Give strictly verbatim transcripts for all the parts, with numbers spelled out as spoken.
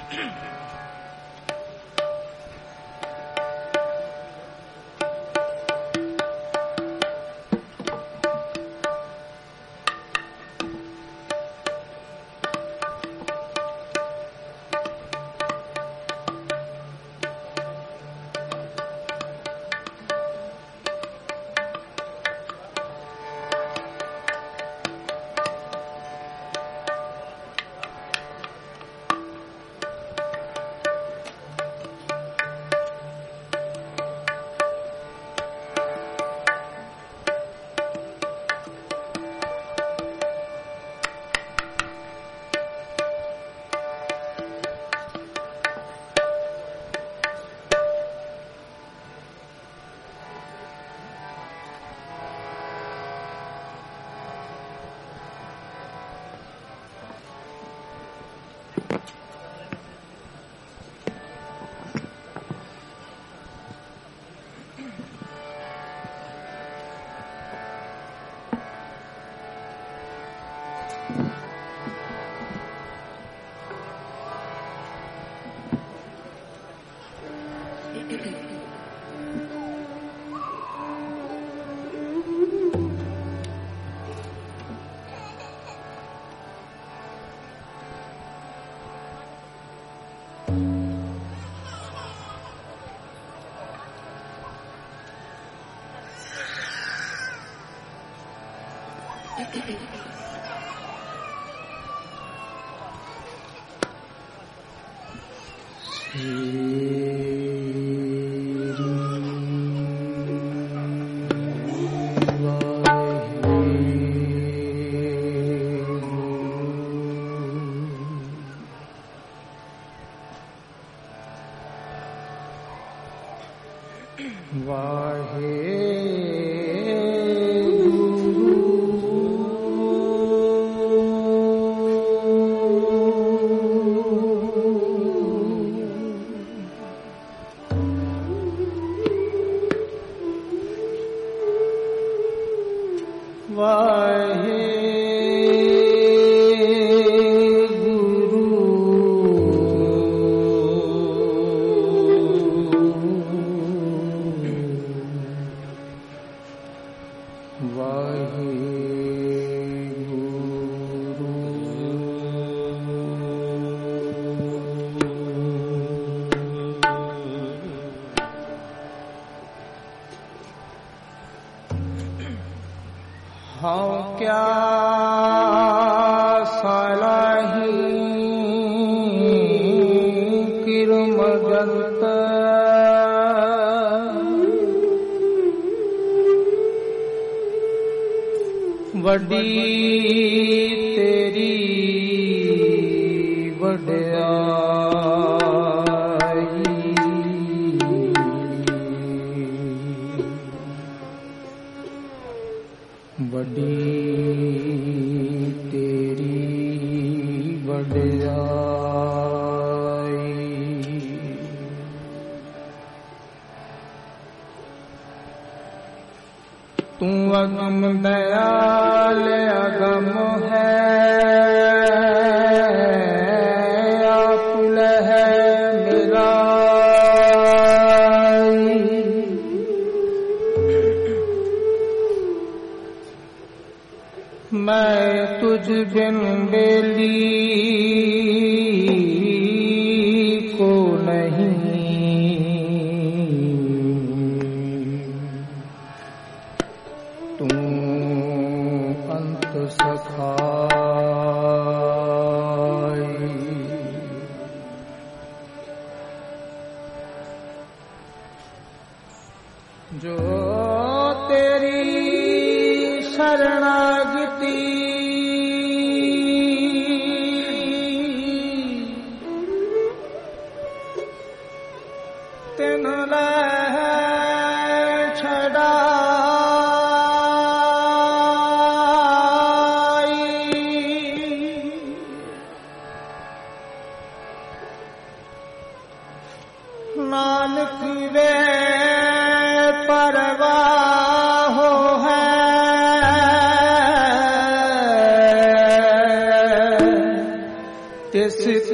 तिस तिल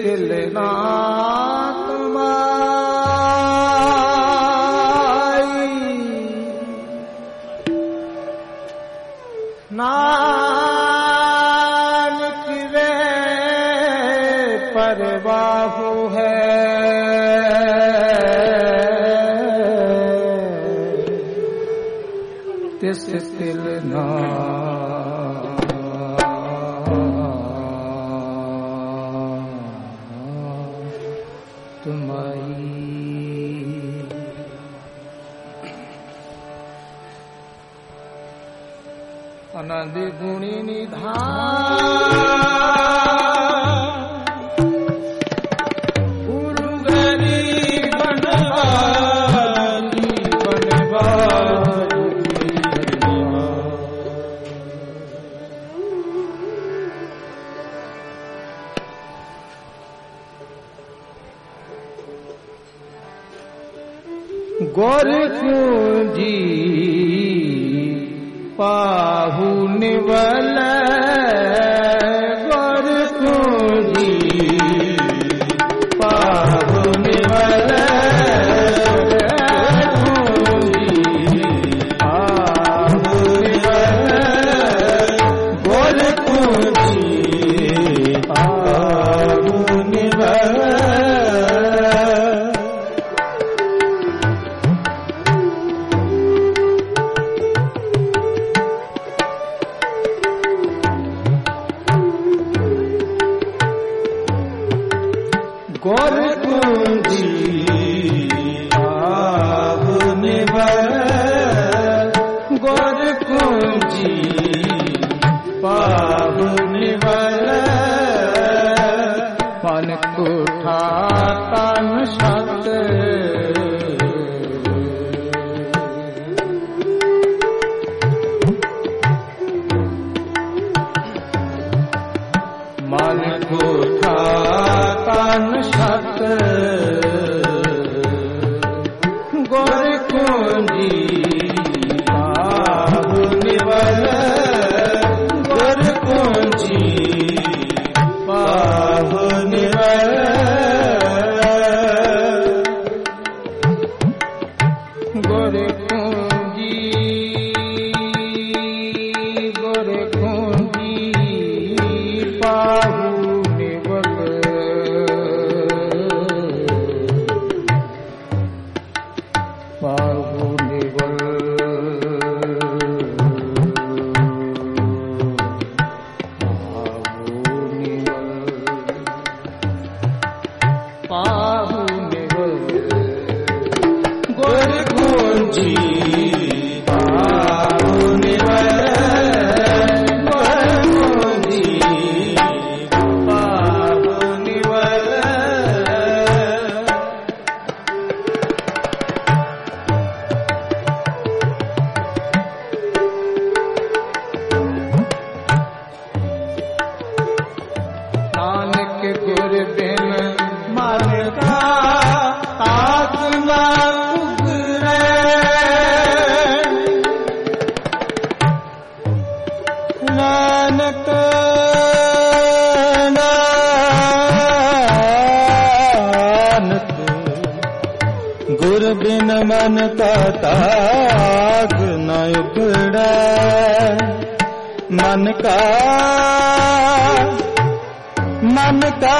ना तुम्हारी नानक वे परवाहु है तिस तिल ना आनंद गुणी निधान गुरु गरीब बनवारी बनवारी गोरखपुरी पाहु निवल गोरखपुरी पाहु निवल पाहु निवल गोरखपुरी पाहु निवल गोरखपुरी पाहु निवल गोरखपुरी पाहु निवल मन कुठा तन सत मन कुठा तन सत गोरखपुरी पाहु निवल गोरखपुरी पाहु निवल गोरखपुरी गोरखपुरी पाहु पाहु निवल पाहु निवल गोरखपुरी पाहु निवल गोरखपुरी पाहु निवल नानक गुर बिन मन का ताक न उगरे नानक नानक गुर बिन मन का ताक न उगरे मन का मन का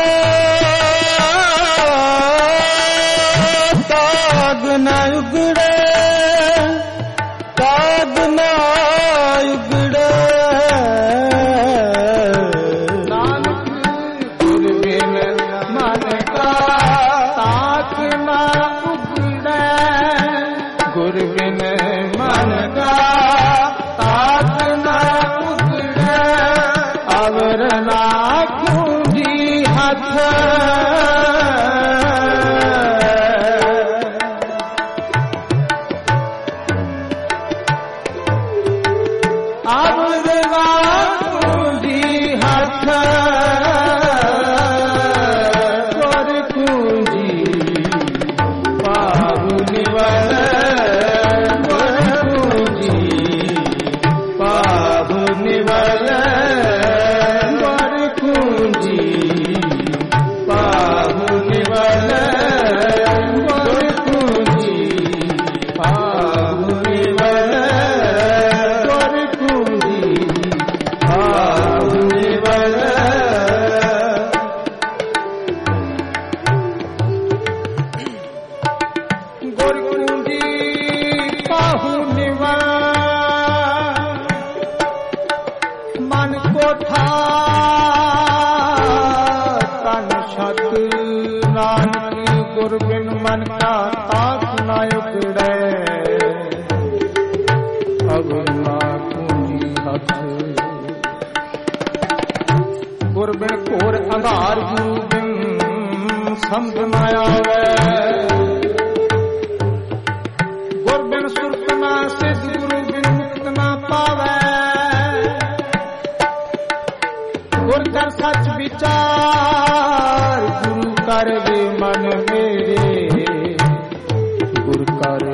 ताग न उगड़े ताग न उगड़े नानक गुर बिन मन का ताग न उगड़े गुर बिन मन का ताग न उगड़े अवर ना हाथ गोरखपुरी हाथ गोरखपुरी पाहु निवल गोरखपुरी पाहु निवल गोरखपुरी ਛਤ ਨਾਨਕ ਗੁਰ ਬਿਨ ਮਨ ਕਾ ਤਾਕ ਨਾ ਉਕੜੈ ਅਗਰ ਨਾ ਪੂੰਜੀ ਹੱਥ ਗੁਰ ਬਿਨ ਘੋਰ ਅੰਧਾਰ ਗੁਰੂ ਬਿਨ ਸਮਝ ਨਾ ਆਵੈ ਗੁਰ ਬਿਨ ਸੁਰਤ ਨਾ ਸਿਧ ਗੁਰੂ ਬਿਨ ਮੁਕਤ ਨਾ ਪਾਵੈ ਗੁਰ ਕਰ ਸੱਚ ਵਿਚਾਰ ਗੁਰੂ ਕਰ ਵੇ ਮਨ ਮੇਰੇ ਗੁਰ ਕਰ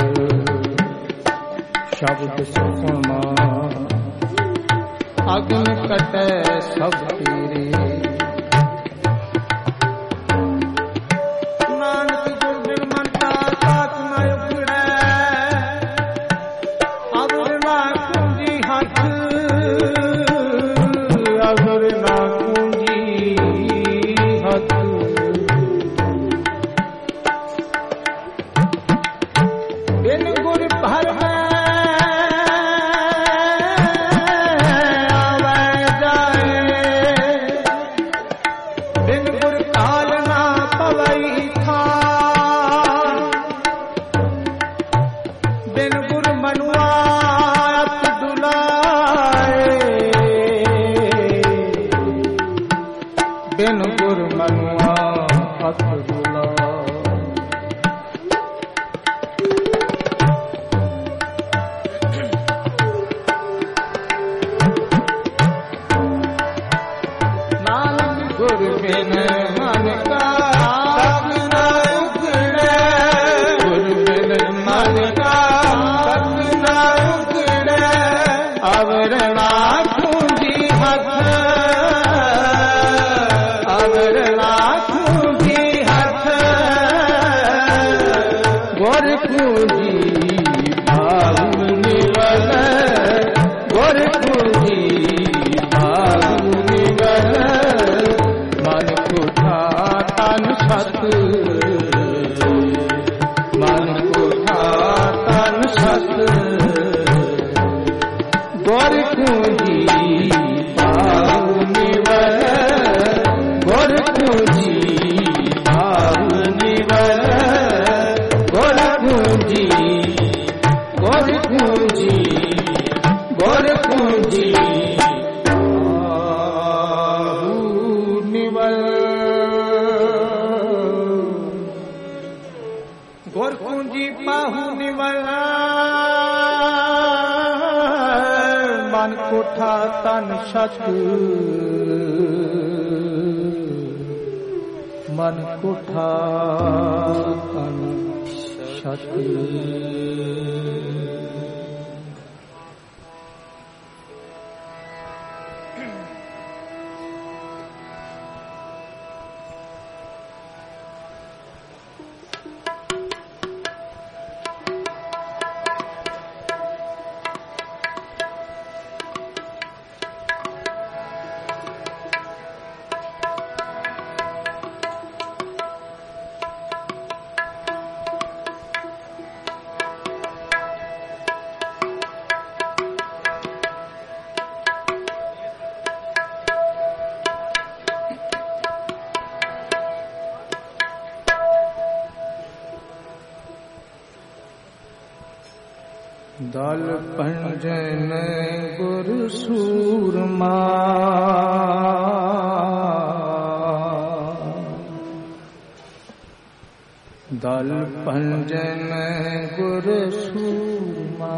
ਸ਼ਬਦ ਸੁਖਮਾ ਅਗਨ ਕਟੈ ਸਭ ਤੇਰੇ ਨਾਨਕ ਗੁਰ ਬਿਨ ਮਨ ਕਾ ਤਾਕ ਨਾ ਉਕੜੈ ਅਗਰ ਨਾ ਪੂੰਜੀ ਹੱਥ ਅਗਰ ਨਾ ਪੂੰਜੀ ਹੱਥ ਬਿਨ ਗੁਰ ਭਰ ਬਿਨ ਗੁਰ ਮਨੁਆ ਹੱਥ ਦੁਲਾ ਨਾਨਕ ਗੁਰ ਬਿਨ ਮਨ ਕਾ ਤਾਕ ਨਾ ਉਕੜੈ ਗੁਰ ਬਿਨ ਮਨ ਕਾ ਤਾਕ ਨਾ ਉਕੜੈ ਅਵਰ ਨਾ ਪੂੰਜੀ ਹੱਥ ਗੁਰ ਪੂਜੀ ਭਾਵ ਨਿਵਲ ਗੁਰ ਪੂਜੀ ਭਾਵ ਨਿਵਲ ਮਨ ਕੋਠਾ ਤਨ ਸਤ ਮਨ ਕੋਠਾ ਤਨ ਸਤ ਗੁਰ ਪੂਜੀ ਭਾਵ ਨਿਵਲ ਗੁਰ ਪੂਜੀ ਭਾਵ ਨਿਵਲ ਗੁਰ ਪੂਜੀ ਗੁਰ ਪੂਜੀ ਗੁਰ ਪੂਜੀ ਆਹੂ ਨਿਵਲ ਗੁਰ ਪੂਜੀ ਪਾਹੂ ਨਿਵਲ ਮਨ ਕੋਠਾ ਤਨ ਸਤ ਮਨ ਕੋਠਾ ਤਨ ਸਤ ਦਲ ਪੰਜਨ ਗੁਰ ਸੂਰਮਾ ਦਲ ਪੰਜਨ ਗੁਰ ਸੂਰਮਾ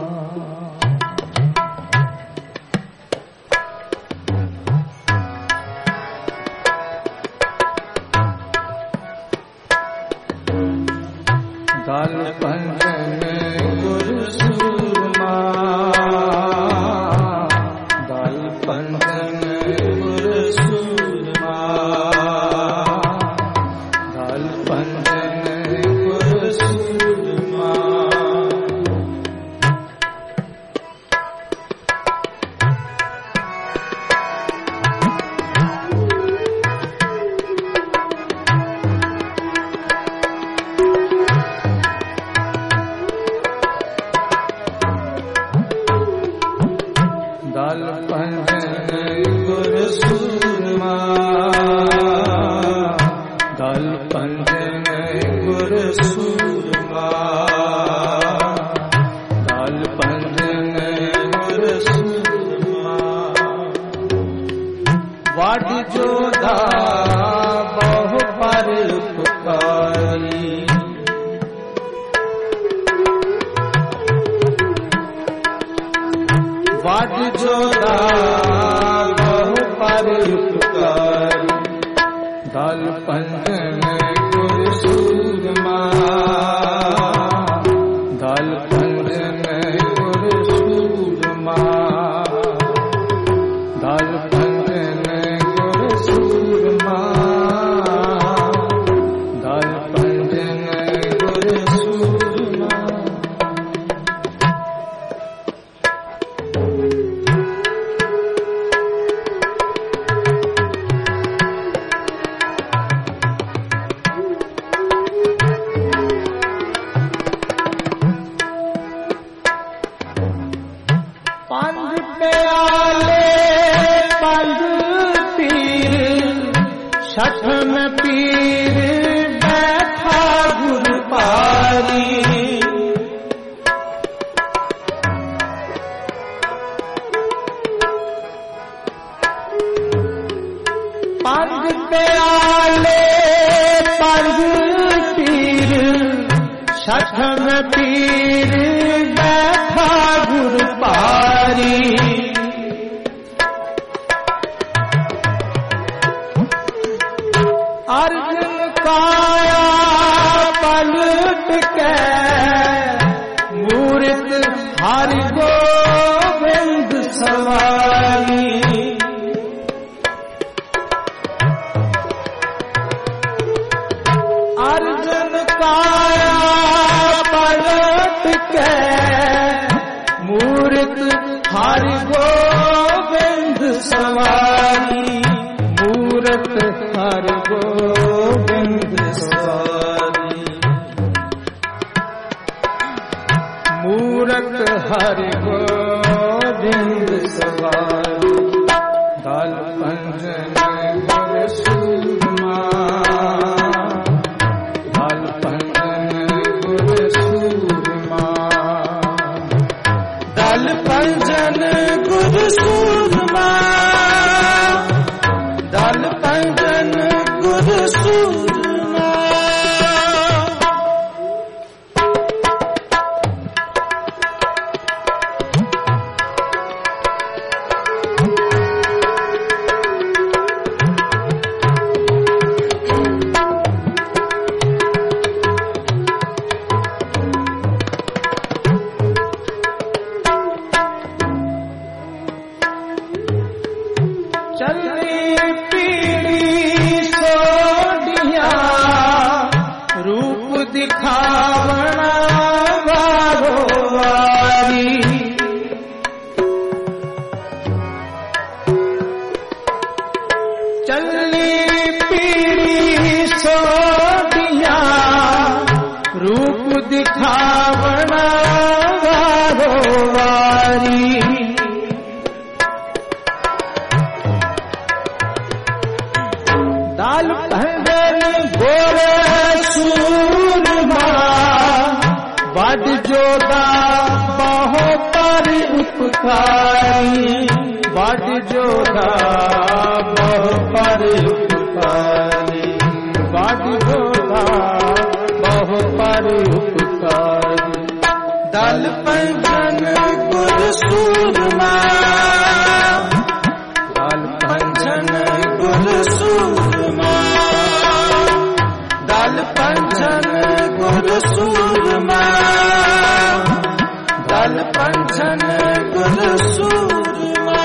ਦਲ ਪੰਜਨ ਗੁਰ ਸੂਰਮਾ ਦਲ ਪੰਜਨ ਗੁਰ ਸੂਰਮਾ ਦਲ ਪੰਜਨ ਗੁਰ ਸੂਰਮਾ जोदा बहु पर उपकारी दल पंजन गुर सूरमा दल पंजन गुर सूरमा दल पंजन गुर सूरमा दल पंजन गुर सूरमा छठम पीर बैठा गुर पारी पंज प्याले पंज पीर छठम पीर बैठा गुर पारी अर्जुन काया पलट के मूर्त हरि गोविंद सवारी अर्जुन काया पलट के मूर्त हरि गोविंद सवारी मूर्त हरि गोविंद सवारी मूरत हरि गोविंद सवारी दल पंजन गुर सूरमा दल पंजन गुर सूरमा दल पंजन गुर सूरमा दल पंजन गुर सूरमा चलनी पीड़ी सोडिया रूप दिखावना वारो वारी चलनी पीड़ी सोडिया रूप दिखावना वारो वारी दल पंजन गुर सूरमा बड़ जोदा बहु पर उपकारी बड़ जोदा बहु पर उपकारी बड़ जोदा बहु पर उपकारी दल पंजन गुर सूरमा दल पंजन गुर सूरमा दल पंजन गुर सूरमा दल पंजन गुर सूरमा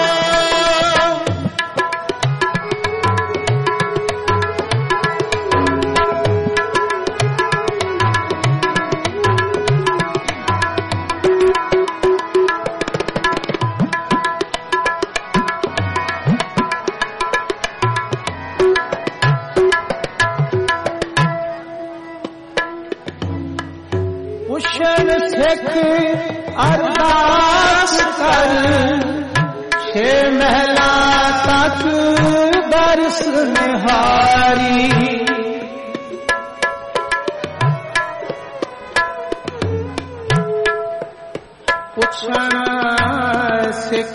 पुष्ण सिख अरदास कर छे महला तक दर्श निहारी पुष्ण सिख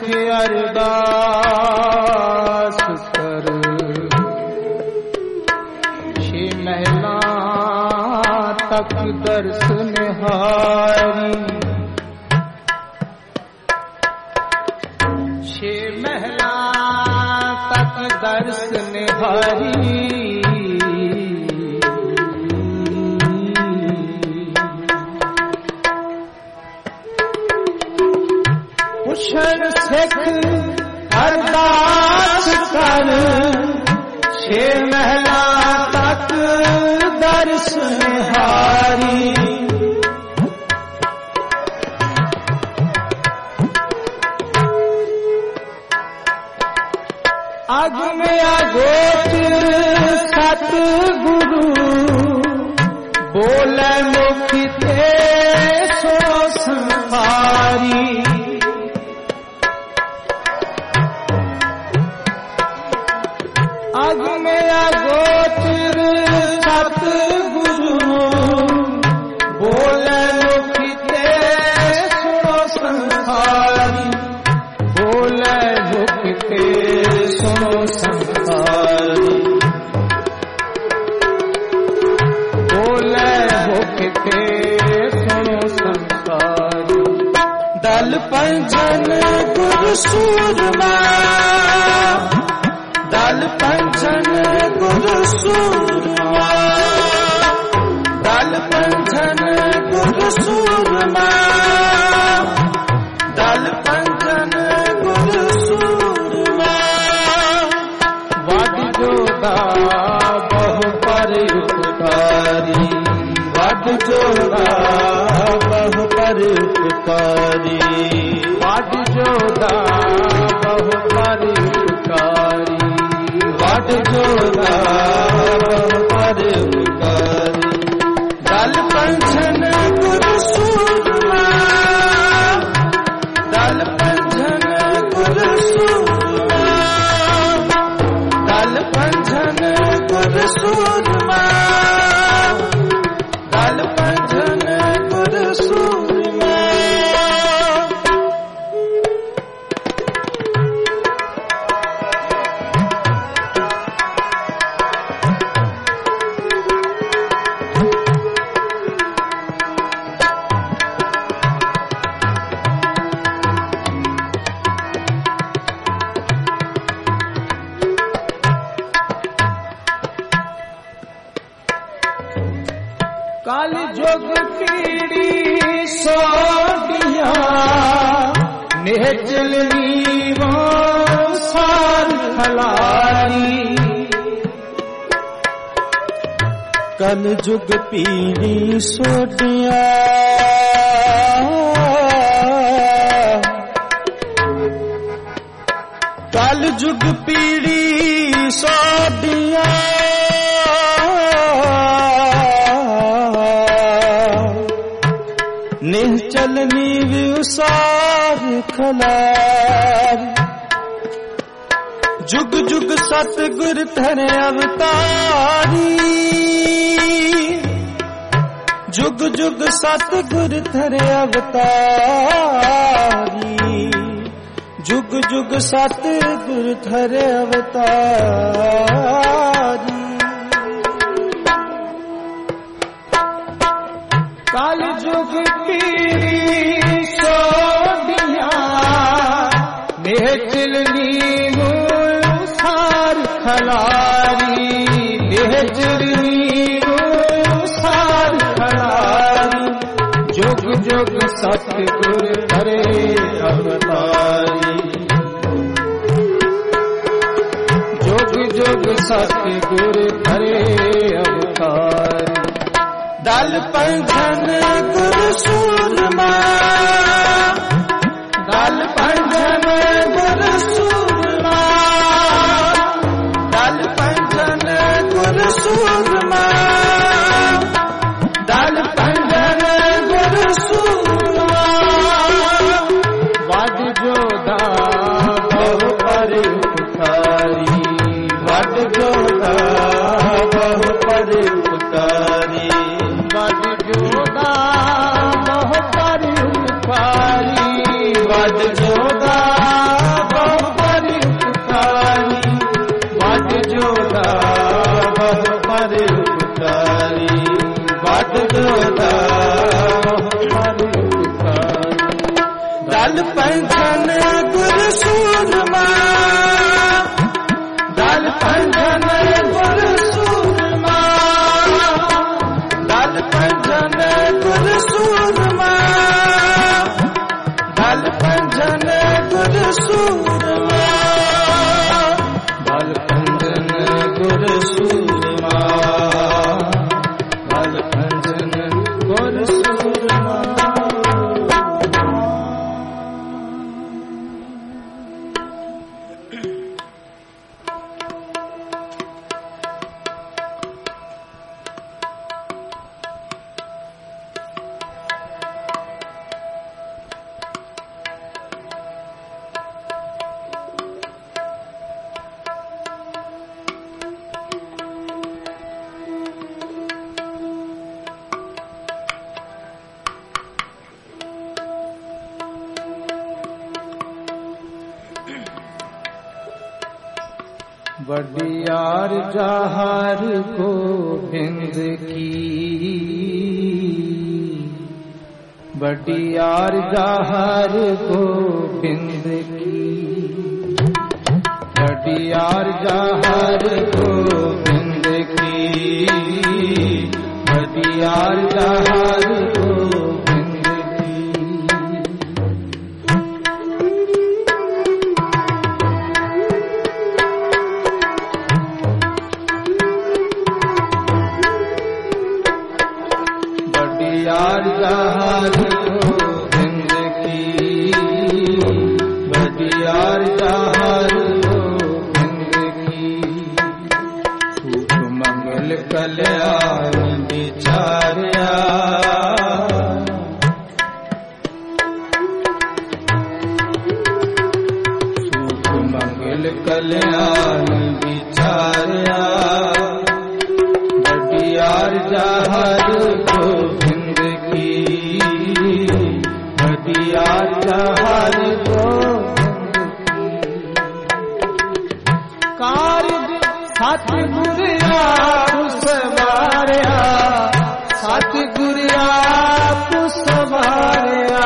अरदास कर छे महला तक दर्श निहारी दर्श निहारी पुछन सिख अरदास कर छे महला तक दर्श निहारी अग में अगोचर सतगुरु बोले मुख ते सो संसारी अग में अगोचर सतगुरु बोले मुख ते सो संसारी बोले मुख ते सुनो संसारी बोले मुख ते सुनो संसारी दल पंजन गुरु सूरमा दल पंजन गुरु सूरमा दल पंजन गुरु सूरमा दल पंजन गुरु सूरमा वड जोड़ा बहु पर उपकारी वड जोड़ा बहु पर उपकारी वड जोड़ा बहु पर उपकारी वड जोड़ा बहु पर उपकारी दल पंजन गुरु सूरमा दल पंजन गुरु सूरमा दल पंजन गुरु सूरमा दल पंजन गुरु सूरमा काल जोग पीड़ी सोडिया नेचल नीवा सार खलारी कल जुग पीड़ी सोडिया कल जुग पीड़ी सोडिया निश्चल नीव उसार खलार जुग जुग सतगुर धरे अवतारी जुग जुग सतगुर धरे अवतारी जुग जुग सतगुर धरे अवतारी काल जुग पीड़ी सोडिया नेचल नीवो सार खलारी नेचल नीवो सार खलारी जुग जुग सतगुर धरे अवतारी जुग जुग सतगुर धरे अवतारी दल पंजन गुरु सूरमा दल पंजन गुरु सूरमा दल पंजन गुरु सूरमा दल पंजन गुरु सूरमा वड जोड़ा बहु पर उपकारी वड जोड़ा बहु पर उपकारी वड जोड़ा बहु पर उपकारी वड जोड़ा बहु पर उपकारी वड जोड़ा बहु पर उपकारी वड जोड़ा बहु पर उपकारी दल पंजन गुरु सूरमा दल बडियार जहार गोविंद की, बडियार जहार गोविंद की, बडियार जहार गोविंद की, बडियार जहार गोविंद की। बडियार जहार गोविंद की, बडियार जहार गोविंद की। सुख मंगल कल्याण विचार्या, सुख मंगल कल्याण विचार्या। बडियार जहार गोविंद की, बडियार जहार गोविंद की। कार्य सतगुर आप सवारिया, सतगुर आप सवारिया।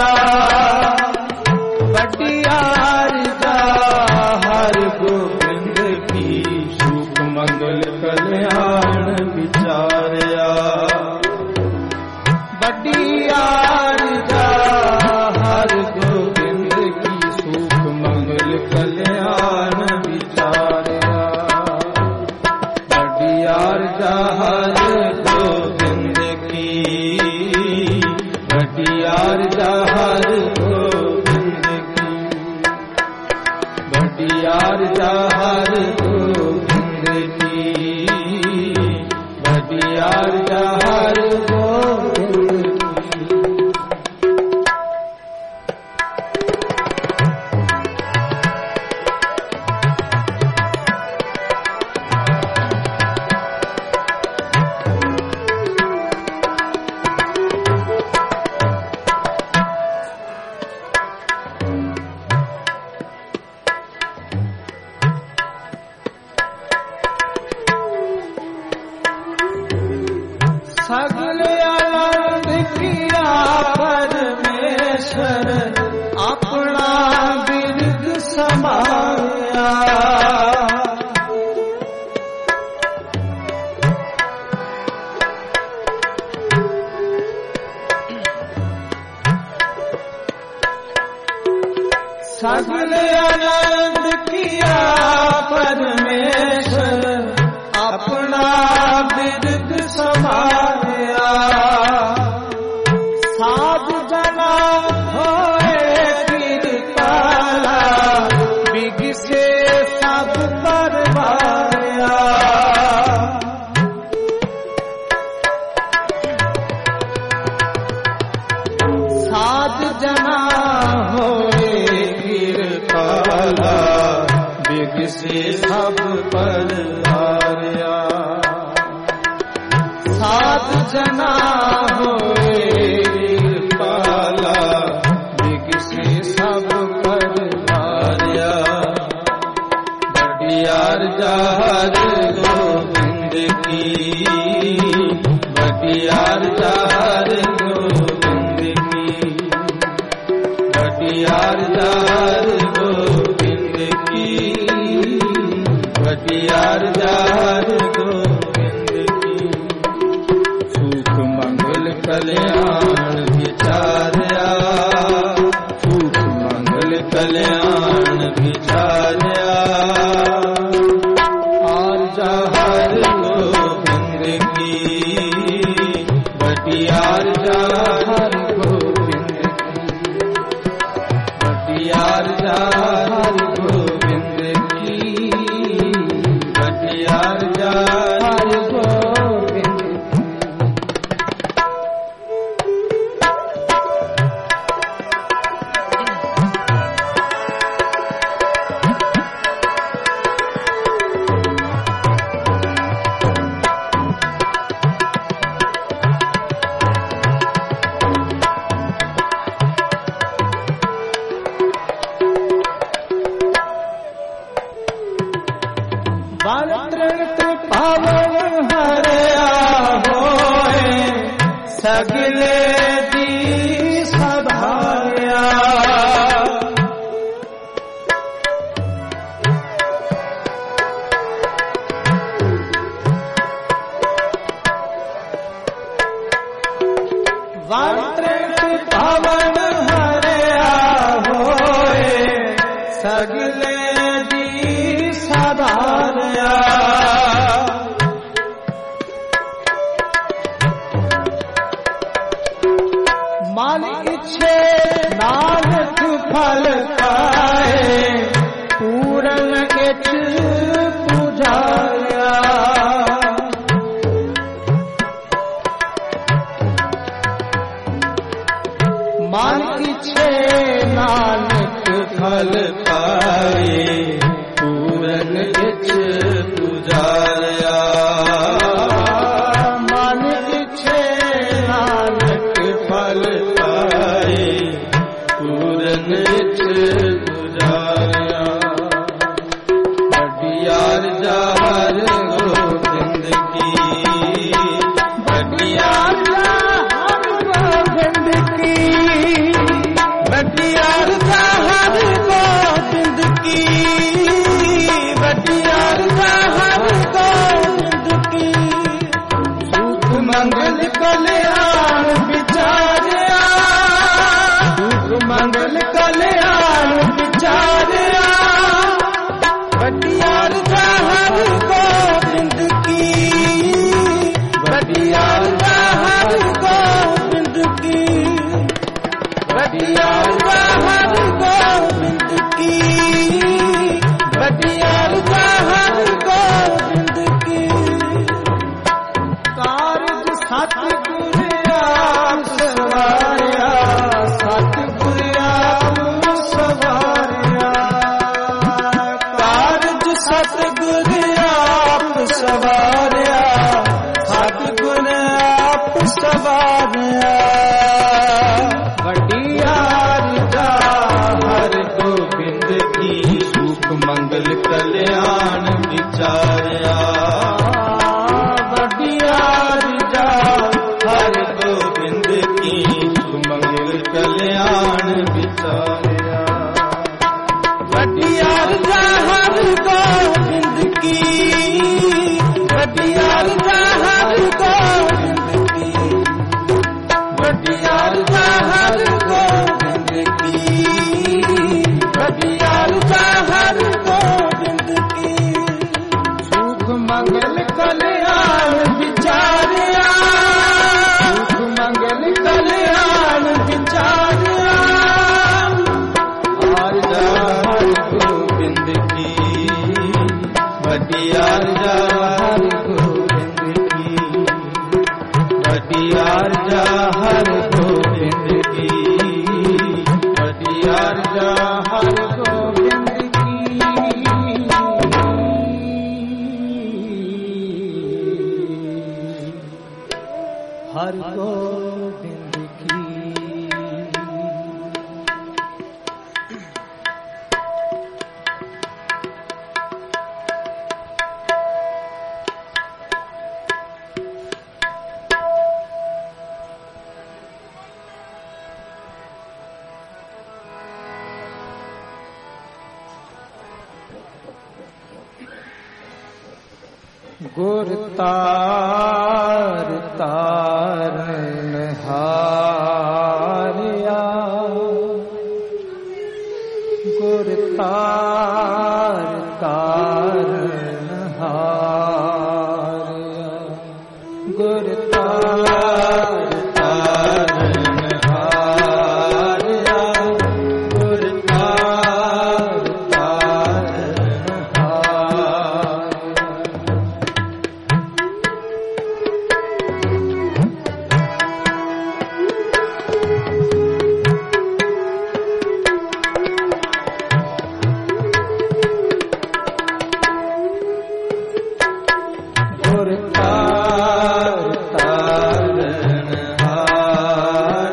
बडियार जहार गोविंद की, सुख मंगल कल्याण विचार्या। बडियार जहार गोविंद की, सुख मंगल कल्याण विचार्या। बडियार जहार गोविंद की, बडियार जहार गोविंद की, बडियार जहार गोविंद की, बडियार जहार गोविंद की। सगल आनंद किया परमेश्वर, अपना बिरद समाया। सगल आनंद किया परमेश्वर, अपना बिरद समाया। साध जना होए कृपाला, बिग से सब परवाया। साध जना होए कृपाला, बिग से सब परवाया। साध जना होए कृपाला, बिग से सब परवाया। बडियार जहार गोविंद की, बडियार जहार गोविंद की, बडियार जहार गोविंद की, बडियार जहार गोविंद की। सुख मंगल कल्याण विचार्या, सुख मंगल कल्याण विचार्या। और जहार गोविंद की, बडियार जहार गोविंद की, बडियार जहार गोविंद की, बडियार जहार गोविंद की। सगले दी सभाया वंत्रित भवन हरया होए सगले दी सभाया मन इच्छे नानक फल पाए पूरन इच पूजाया मन इच्छे नानक फल पाए पूरन इच पूजाया मन इच्छे नानक फल पाए पूरन इच पूजाया बड़ियार जहर गोबिंद की बड़ियार जहर गोबिंद की बड़ियार जहर गोबिंद की बड़ियार जहर गोबिंद की सुख मंगल कल्याण विचारिया सुख मंगल कल्याण विचारिया बड़ियार जहर गोबिंद की बड़ियार जहर गोबिंद की बड़ियार जहर गोबिंद की बड़ियार जहर गोबिंद की कारज सतगुर आप सवारिया सतगुर आप सवारिया कारज सतगुर आप सवारिया सतगुर आप सवारिया बड़ियार जहर गोबिंद की सुख मंगल कल्याण विचारिया बड़ियार जहर गोबिंद की सुख मंगल कल्याण विचारिया बड़ियार जहर गोबिंद की बड़ियार जहर गोबिंद की बड़ियार जहर गोबिंद की बड़ियार जहर गोबिंद की सुख मंगल कल्याण विचारिया सुख मंगल कल्याण विचारिया हर जहर गोबिंद की बड़ियार जहर गोबिंद की बड़ियार जहर गोबिंद की बड़ियार जहर गोबिंद की हर गोबिंद की गुर तार तारन हारिया गुर तार तारन हारिया गुर तार तारन हारिया गुर तार तारन गुर तार तारन हारिया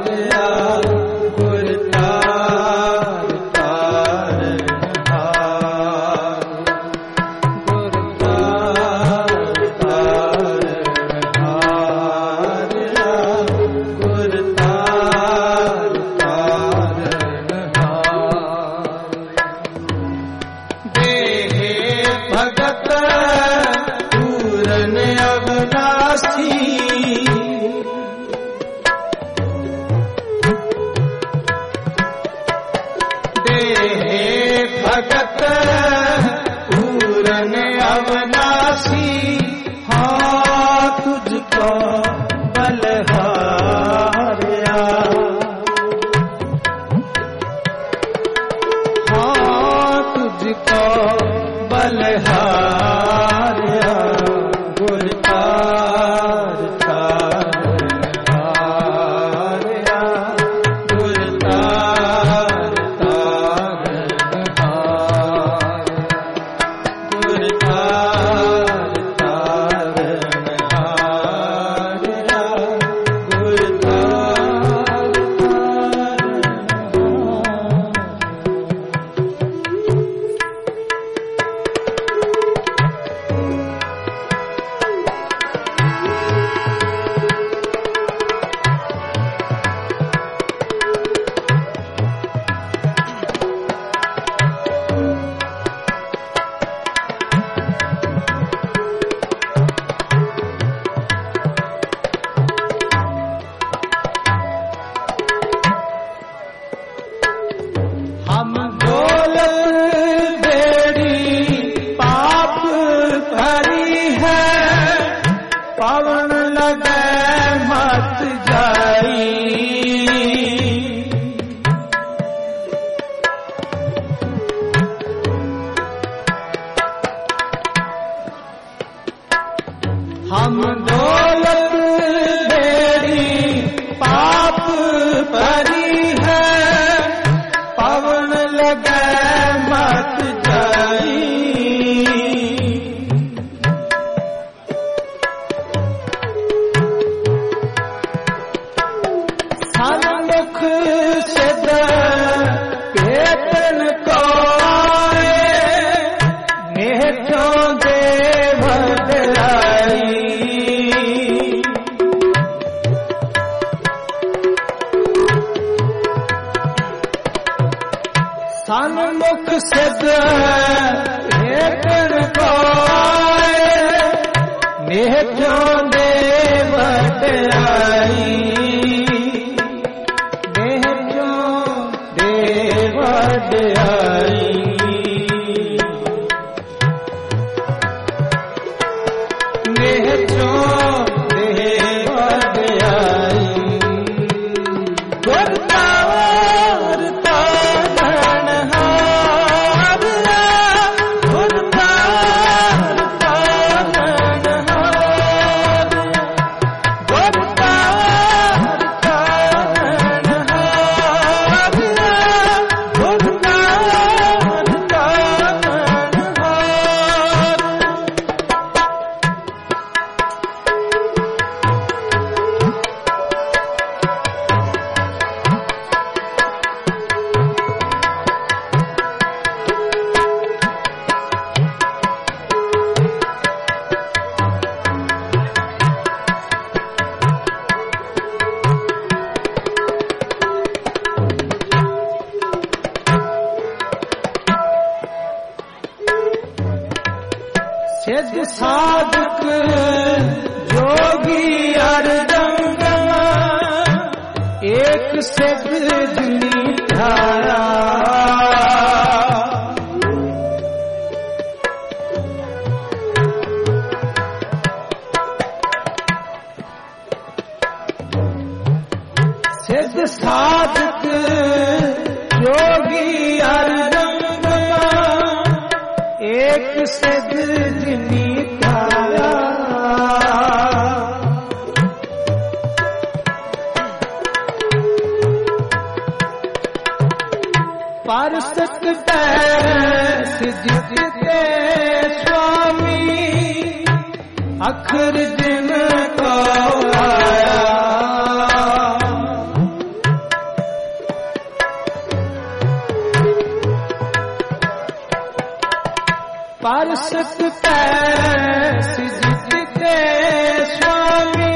परी है पवन लगे मत जाई सन्मुख सिद्ध केतन को नेठों देव दिलाई सन्मुख सिद्ध केतन को नेठों देव दिलाई सिद्ध साधक जोगी अरदंग एक सिद्ध जुनी धारा सिद्ध साधक जोगी अरदंग एक सिद्ध जुनी धारा पर सकते सिद्धते स्वामी अखर जिन को आया पर सकते सिद्धते स्वामी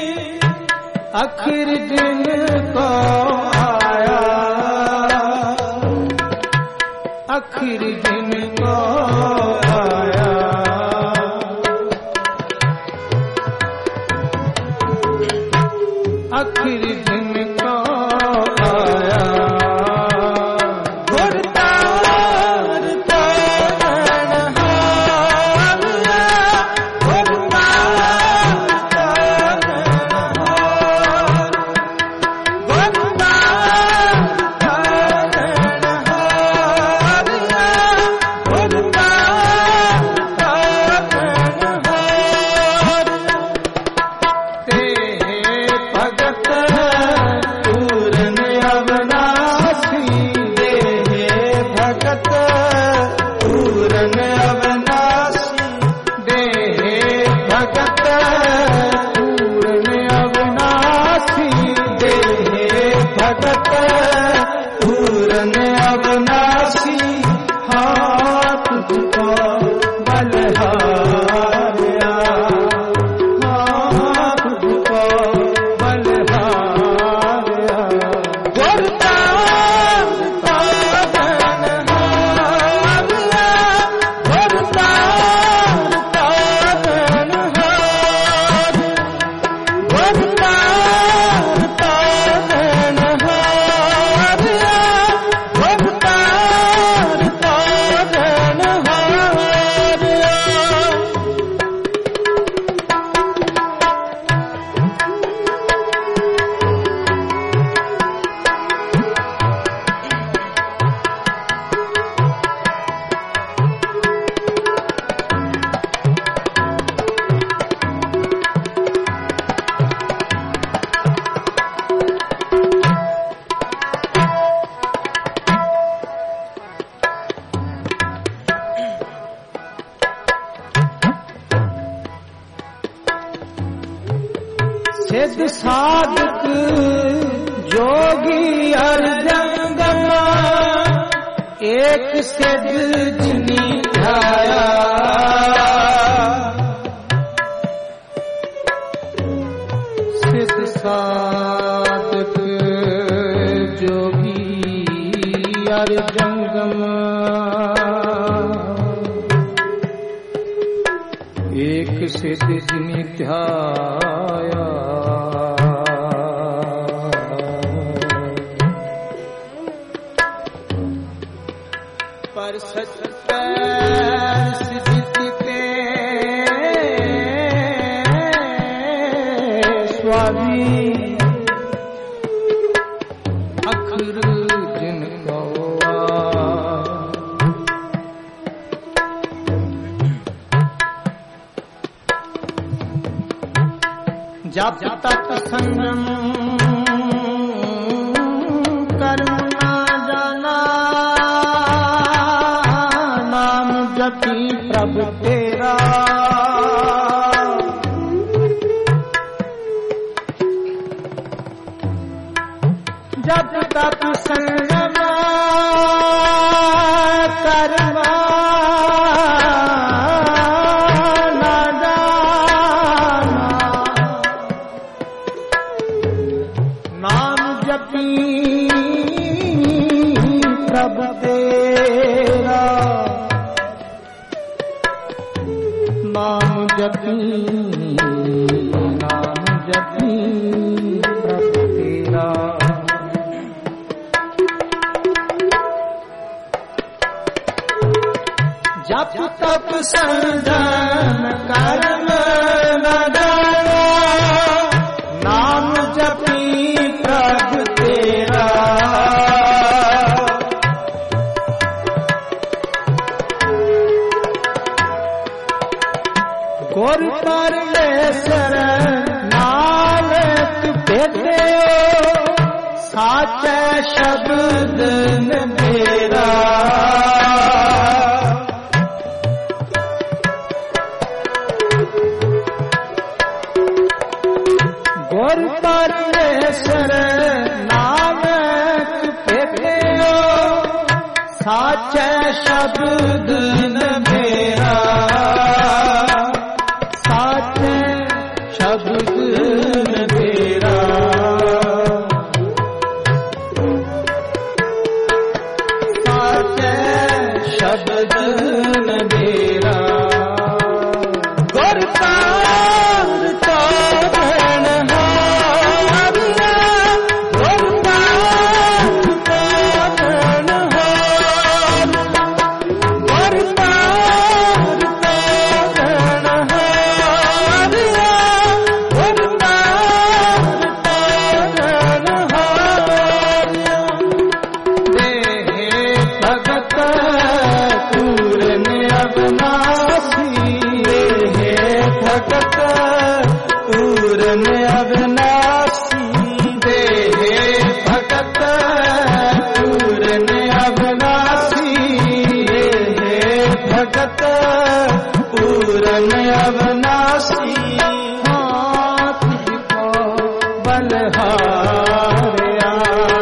अखर जिन को आया आखिर दिन को आया आखिर दिन को आया गुरदार तो सिद्ध साधक जोगी हर जंगम एक सिद्ध जिनी ध्याया सिद्ध साधक जोगी हर जंगम एक सिद्ध जिनी ध्याया पर सत्तर सिद्धते स्वामी अखर जिन गवा जप तप संयम कर्म ना जाना नाम जपी प्रभु तेरा जप तप संयम कर्म प्रभु तेरा नाम जपी नाम जपी प्रभु तेरा जप तप संयम कर्म न जाना नाम जपी प्रभु तेरा गुर परमेश्वर नानक भेटे साचे शब्द न मेरा गुर परमेश्वर नानक भेटे साचे शब्द न मेरा शब्द न तेरा साचे शब्द न तेरा गुर तार तारण हारिया गुर तार तारण हारिया गुर तार तारण हारिया भगत पूरन अविनाशी देहे भगत पूरन अविनाशी देहे भगत पूरन अविनाशी हाथ को बलहारिया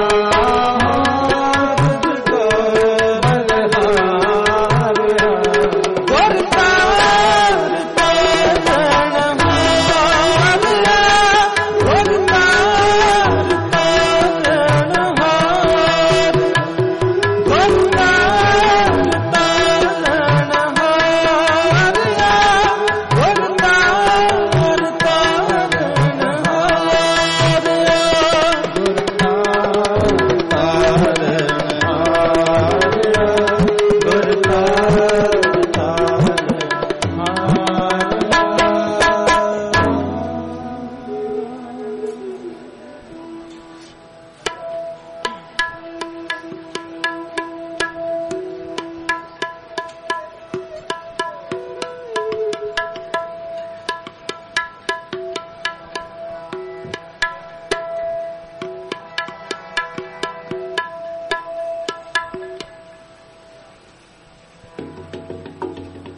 हाथ को बलहारिया गुरता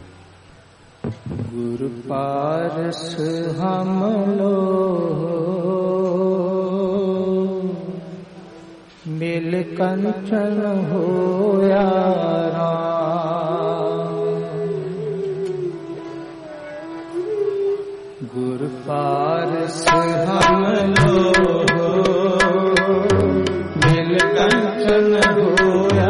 गुरु पारस हम लोग कंचन होया गुर पारस हम लोग मिल कंचन होया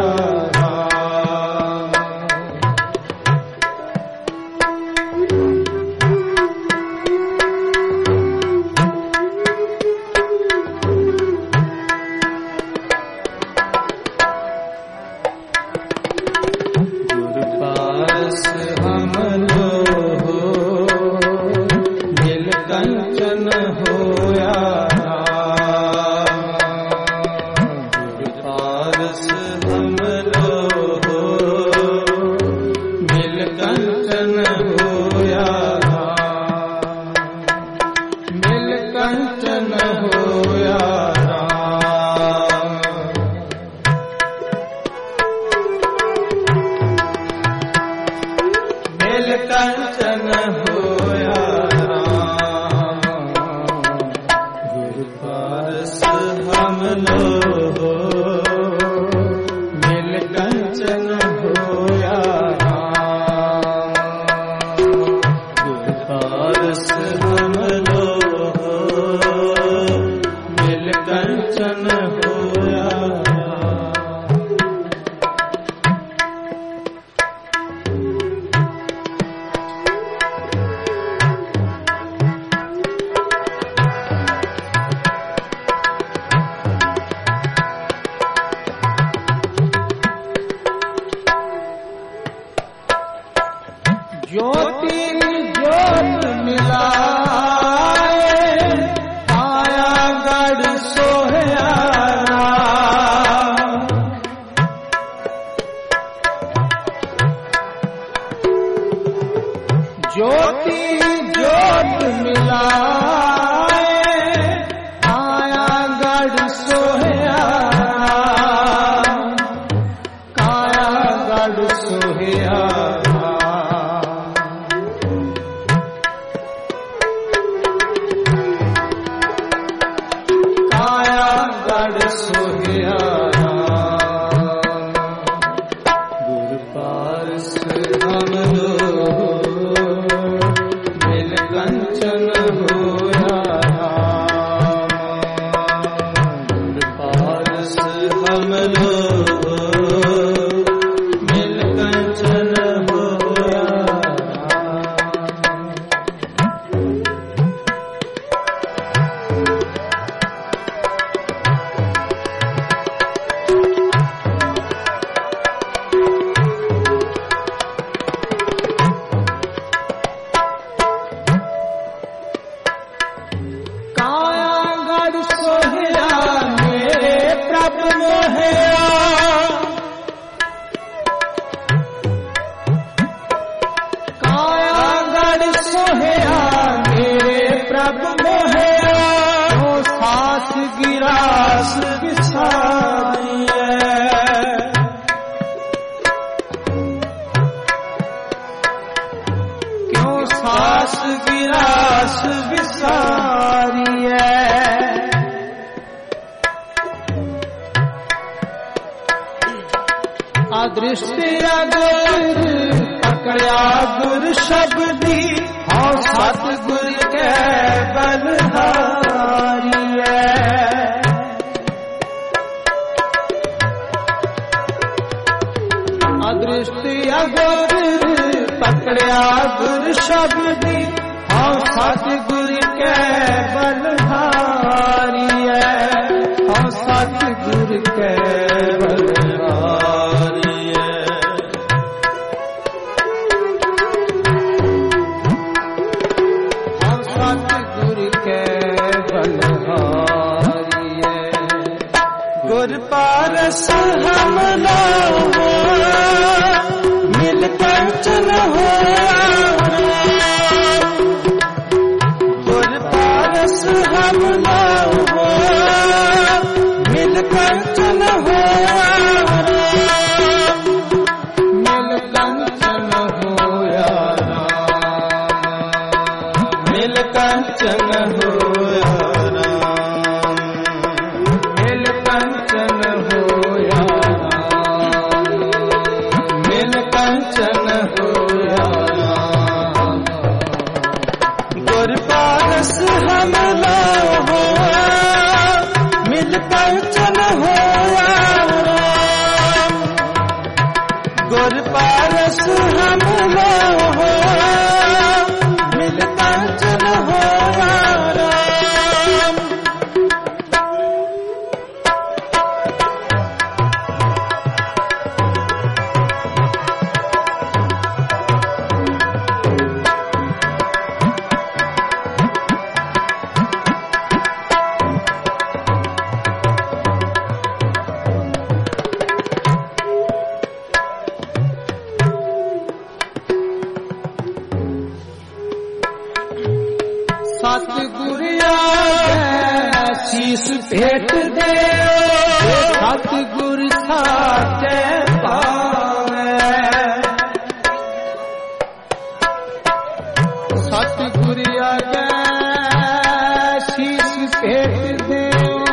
कंचन होया राम, मिल कंचन होया ਸੀਸ ਭੇਟ ਦੇ ਸਤਿਗੁਰ ਸਾਚੇ ਭਾਵੇ ਸਤਿਗੁਰ ਆਗੇ ਸੀਸ ਭੇਟ ਦੇ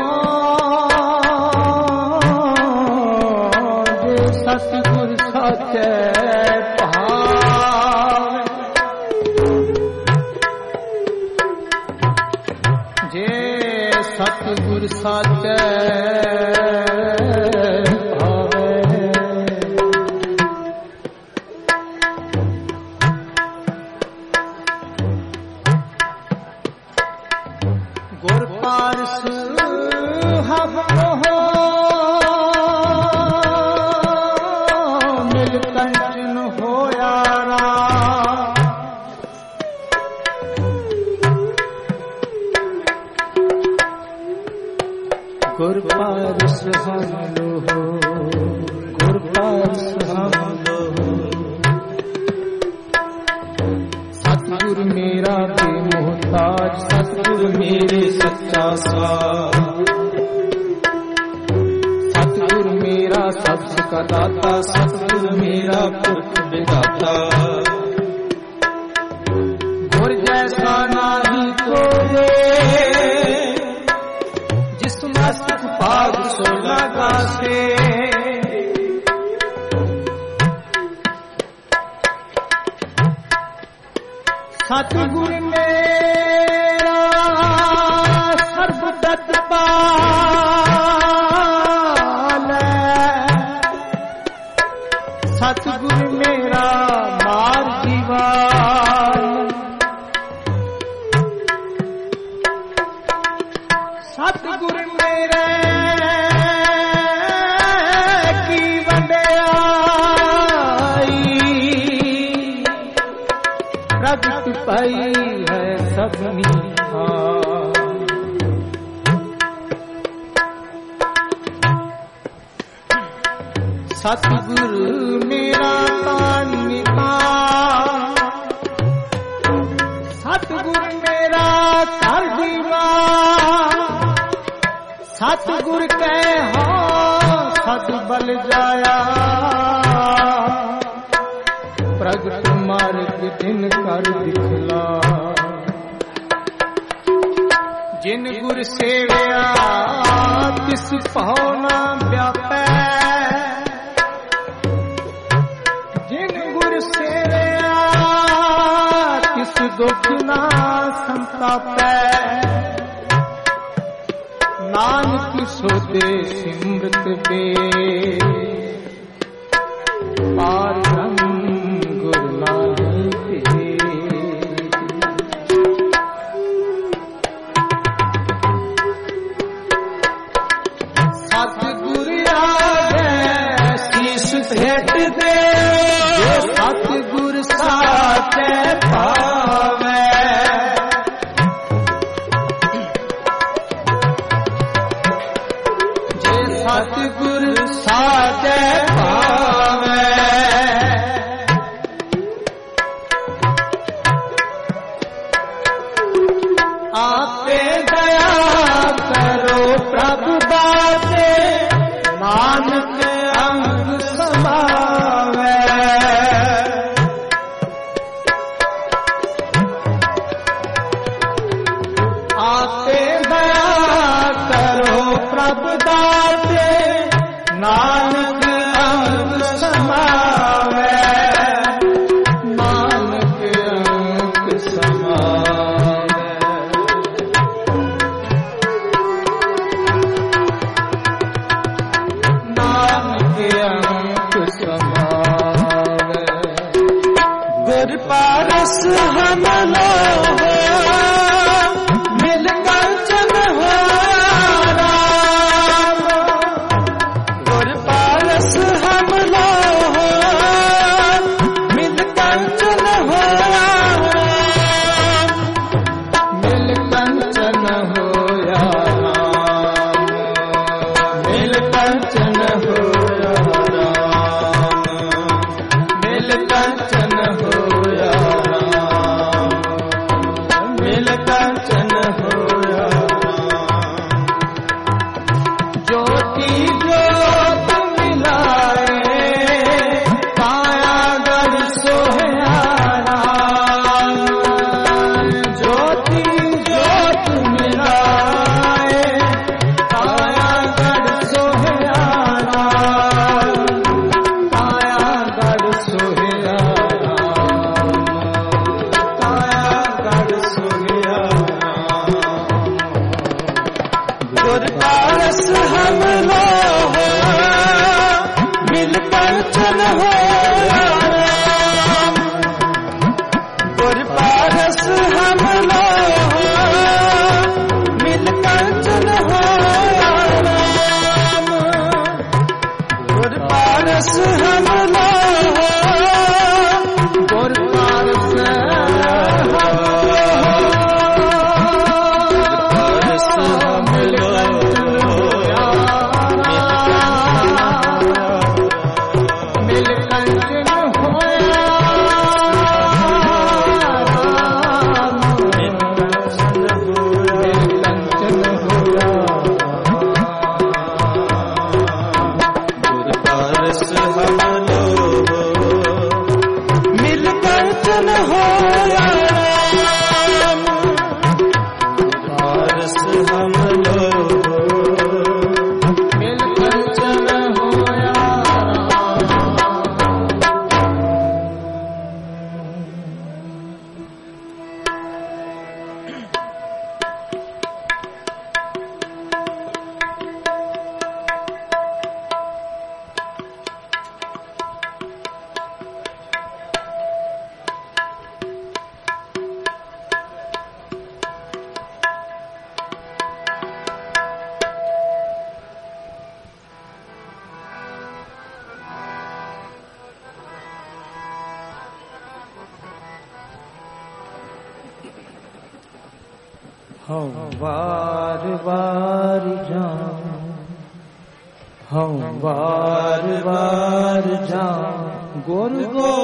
ਸਤਿਗੁਰ ਸਾਚੇ ਭਾਵੇ ਜੇ ਸਤਿਗੁਰ ਸਾਚੇ ਭਾਵੇ ਗੁਰ ਪਾਰਸ ਹਮ ਹੋ ਮਿਲ ਕੰਚਨ ਹੋਇਆ ਰਾ ਗੁਰ ਪਾਰਸ ਹਮ ਲੋ ਗੁਰ ਪਾਰਸ ਹਮ ਲੋ ਸਤਿਗੁਰ ਮੇਰਾ ਬੇਮੁਹਤਾਜ ਸਤਿਗੁਰ ਮੇਰੇ ਸੱਚਾ ਸਾਧ ਸਤਿਗੁਰ ਮੇਰਾ ਸਬਸ ਕਾ ਦਾਤਾ ਸਤਿਗੁਰ ਮੇਰਾ ਪੁਰਖ ਵਿਦਾਤਾ ਗੁਰ ਜੈਸਾ ਨਾਹੀ ਕੋਏ ਜਿਸ ਮਸਤਕ ਭਾਗ ਸੋ ਲਗਾਸੇ ਸਤਿਗੁਰ ਮੇਰਾ ਸਰਬ ਦਤ ਪਾਲੈ ਸਤਿਗੁਰ ਮੇਰਾ ਮਾਰ ਜੀਵਾਨ ਸਤਿਗੁਰ ਮੇਰੇ ਕੀ ਵਡਿਆਈ ਪ੍ਰਗਟ ਪਈ ਹੈ ਸਭਨੀ ਸਤਿਗੁਰ ਮੇਰਾ ਤਾਨਿਤਾ ਸਤਿਗੁਰ ਮੇਰਾ ਘਰ ਦੀਵਾਨ ਸਤਿਗੁਰ ਕੈ ਹੋ ਸਤ ਬਲ ਜਾਇਆ ਪ੍ਰਗਟ ਮਾਰਗ ਦਿਨ ਕਰ ਦਿਖਲਾ ਜਿਨ ਗੁਰ ਸੇਵਿਆ ਤਿਸ ਭਉ ਨਾ ਵਿਆਪੈ ਜਿਨ ਗੁਰ ਸੇਵਿਆ ਤਿਸ ਦੁਖ ਨਾ ਸੰਤਾਪੈ ਨਾਨਕ ਸੋਦੇ ਸਿਮਰਤ ਬੇ ਪਾਰ ਬ੍ਰਹਮ ਗੁਰ ਨਾਹੀ ਤੇ ਸਤਿਗੁਰ ਆਗੇ ਸੀਸ ਭੇਟ ਦੇ ਸਤਿਗੁਰ ਸਾਚੇ ਭਾਵੇ ਸਤਿਗੁਰ ਸਾਚੇ ਭਾਵੇ ਆਪੇ ਦਇਆ ਕਰੋ ਪ੍ਰਭ ਦਾਤੇ ਨਾਨਕ ਅੰਗ ਸਮਾਵੇ ਆਪੇ ਦਇਆ ਕਰੋ ਪ੍ਰਭ ਦਾਤੇ ਨਾਨਕ ਅੰਗ ਸਮਾਵੇ ਨਾਨਕ ਅੰਗ ਸਮਾਵੇ ਨਾਨਕ ਅੰਗ ਸਮਾਵੇ ਗੁਰ ਪਾਰਸ ਹਮ ਲੋ ਮਿਲ ਕੰਚਨ ਹੋਇਆ ਗੁਰ ਪਾਰਸ ਹਮ ਲੋ ਮਿਲ ਕੰਚਨ ਹੋਇਆ ਮਿਲ ਕੰਚਨ ਹੋਇਆ ਮਿਲ ਕੰਚਨ ਹੋਇਆ ਮਿਲ ਕੰਚਨ ਹੋਇਆ गुर पारस हम लोग मिलकर चल हो गुर पारस हम लोग मिलकर चल हो गुर पारस हम लोग गुर पारस हम बार बार जाऊं हम बार बार जाऊं गुरु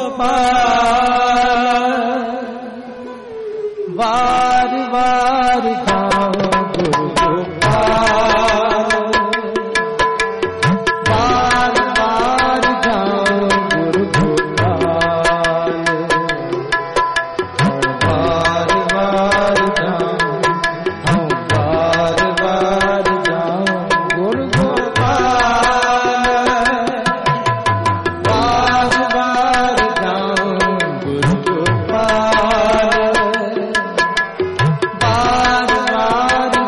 गोपाल बार बार जाऊं गुरु गोपाल बार बार जाऊं गुरु गोपाल बार बार जाऊं बार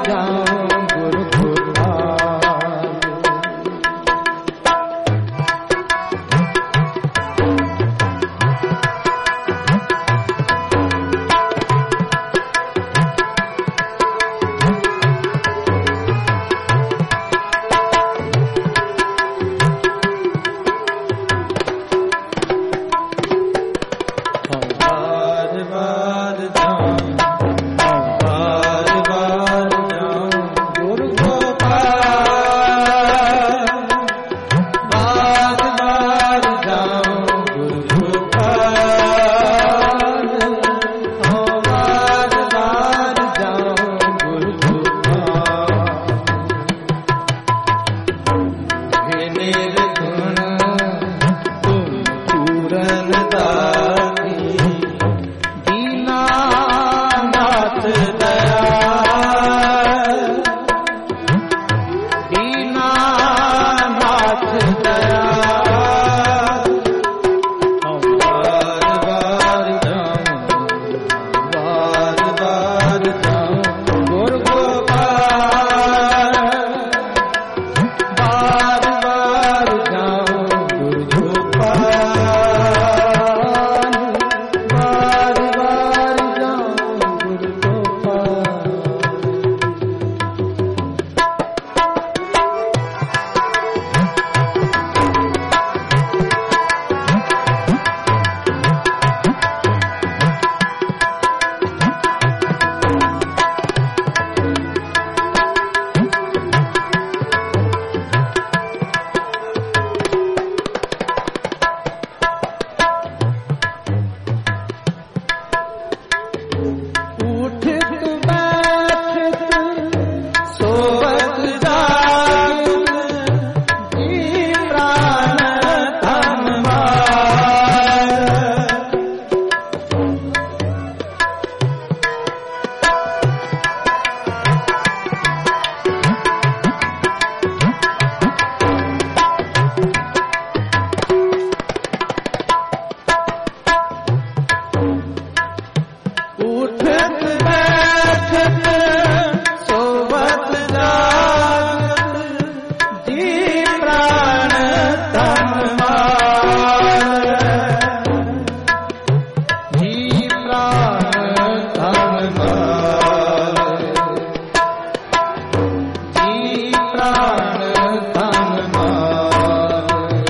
प्राण धन मार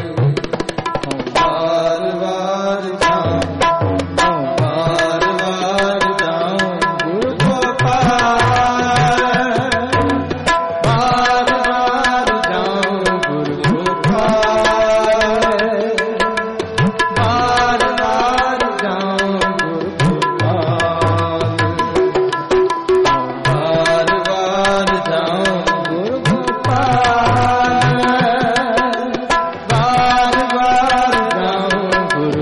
बार बार जाऊं बार बार जाऊं गुरु गोपाल बार बार जाऊं गुरु गोपाल बार बार जाऊं गुरु गोपाल बार बार जाऊं गुरु गोपाल बार बार जाऊं गुरु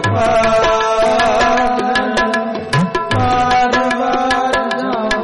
गोपाल बार बार जाऊं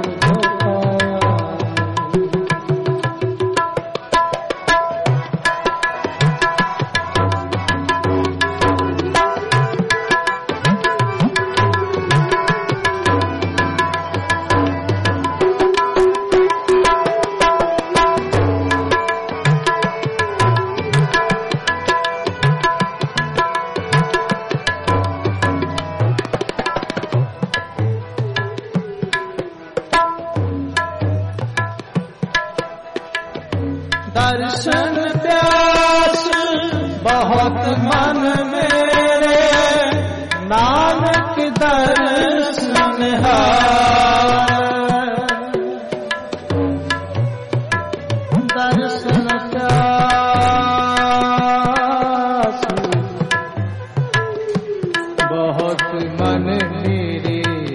दर्शन प्यास बहुत मन मेरे नानक दर्शन दर्शन प्यास बहुत मन मेरे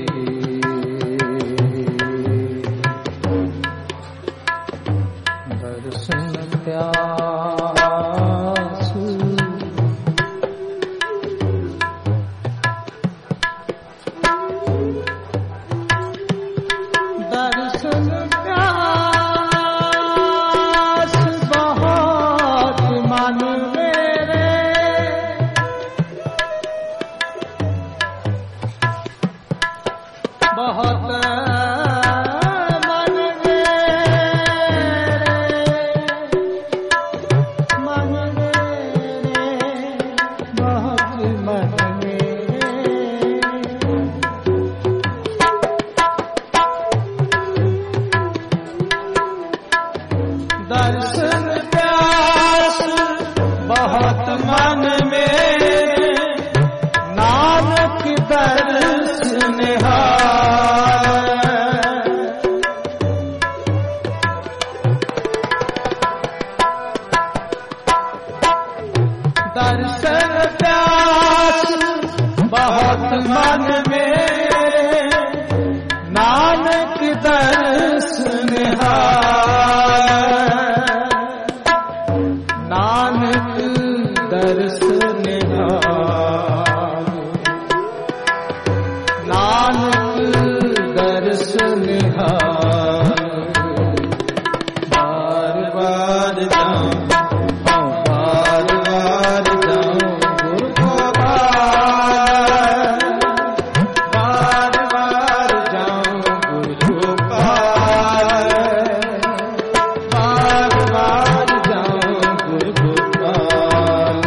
दर्शन प्यास दर्शन प्यास बहुत मन मेरे बहुत दर्शन प्यास बहुत मन मेरे नानक दर्शन दर्शन प्यास बहुत मन मेरे नानक दर्शन नानक दर्शन नानक दर्शन बार बार जाऊं बार बार जाऊं गुरु गोपाल बार बार जाऊं गुरु गोपाल बार बार जाऊं गुरु गोपाल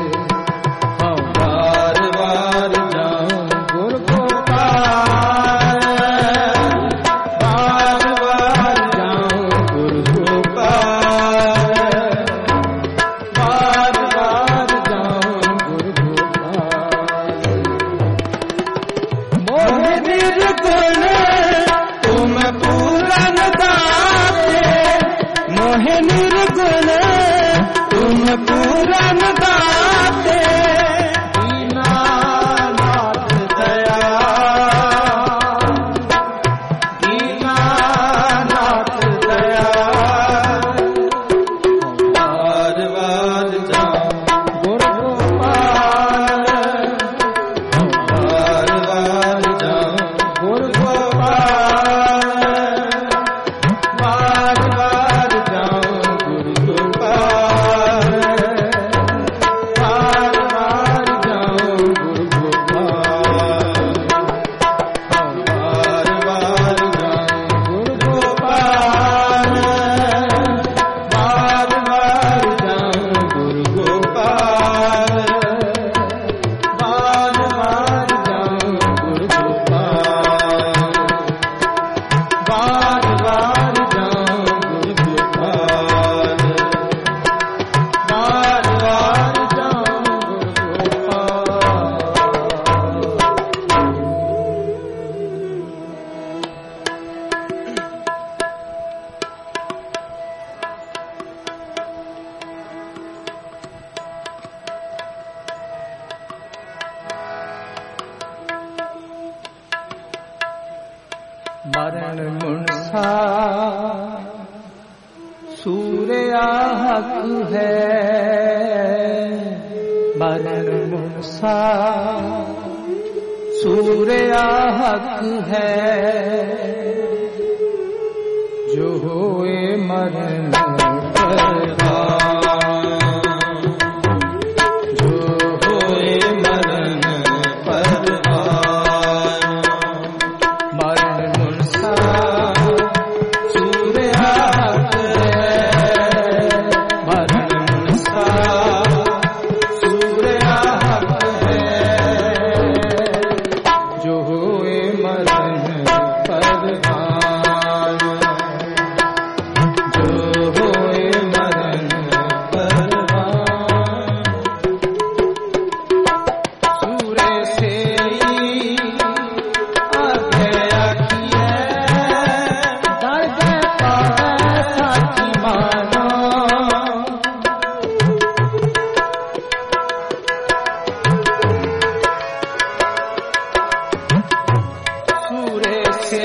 बार बार जाऊं गुरु गोपाल बार बार जाऊं गुरु गोपाल बार बार जाऊं गुरु गोपाल मोहे निर्गुण तुम पूरन दाते मोहे निर्गुण तुम पूरन दाते दीनानाथ दया दीनानाथ दया बार बार जाऊं गुरु गोपाल बार बार जाऊं गुरु गोपाल बार बार जाऊं गुरु गोपाल सूर्या हक है मरण मुनसा, सूर्या हक है जो होए मरण परवान, जो होए मरण परवान। मरण मुनसा सूर्या हक है, मरण मुनसा सूर्या हक है जो होए मरण परवान, जो होए मरण परवान। सूर्य से आगे आखिए दर्द पावे साची मानो, सूर्य से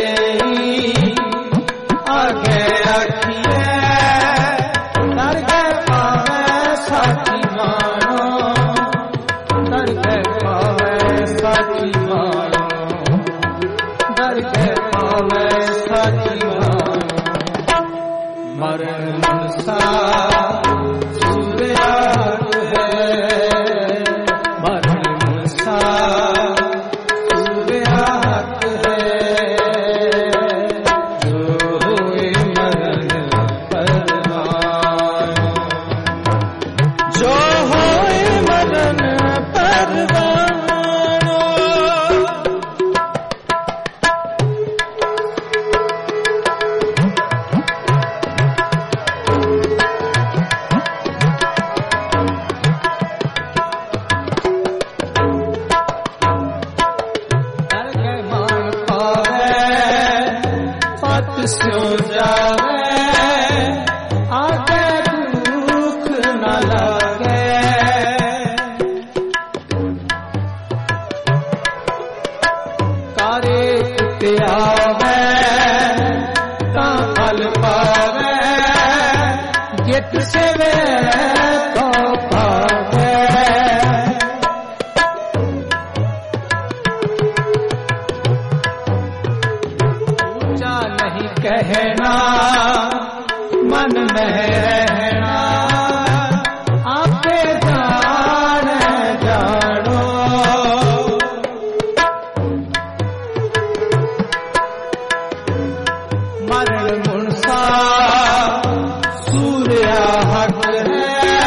आगे आखिए दर्द पावे साची मानो, दर्द पावे साची मानो, दर्द पावे साची मानो। मरण मुनसा सूर्या हक है, मरण मुनसा सूर्या हक है जो होए मरण परवान, जो होए मरण परवान। दर के मान पावे पत स्यो जावे, आगे दुख न लागे। कारे ते आवे ता फल पावे, जित सेवे तो पावे। ऊंचा नहीं कहना मन में रहना, आपे जान जानो। मरण मुनसा सूर्या हक है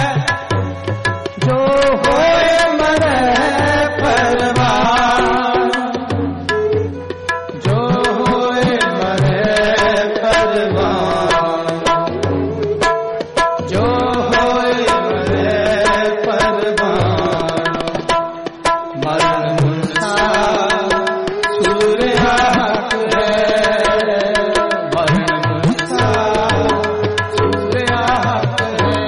जो होए मरण परवान, जो होए मरण परवान, जो होए मरण परवान। मरण मुनसा सूर्या हक है, मरण मुनसा सूर्या हक है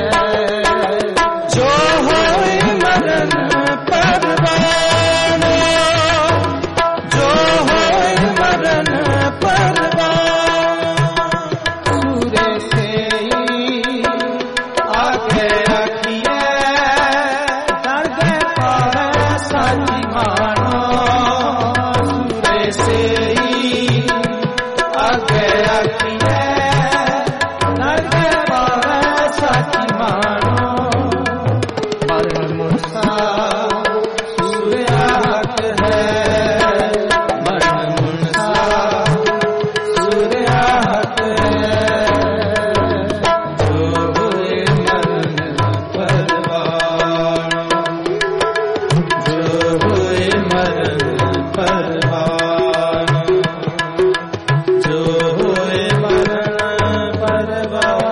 जो होए मरण परवान, जो होए मरण परवान। सूर्य से आगे आखिए दर्द पावे साची मानो, सूर्य से आगे आखिए दर्द पावे साची मानो। मरण मुनसा सूर्या हक है, मरण मुनसा सूर्या हक है जो होए मरण परवान, जो होए मरण परवान, जो होए मरण परवान।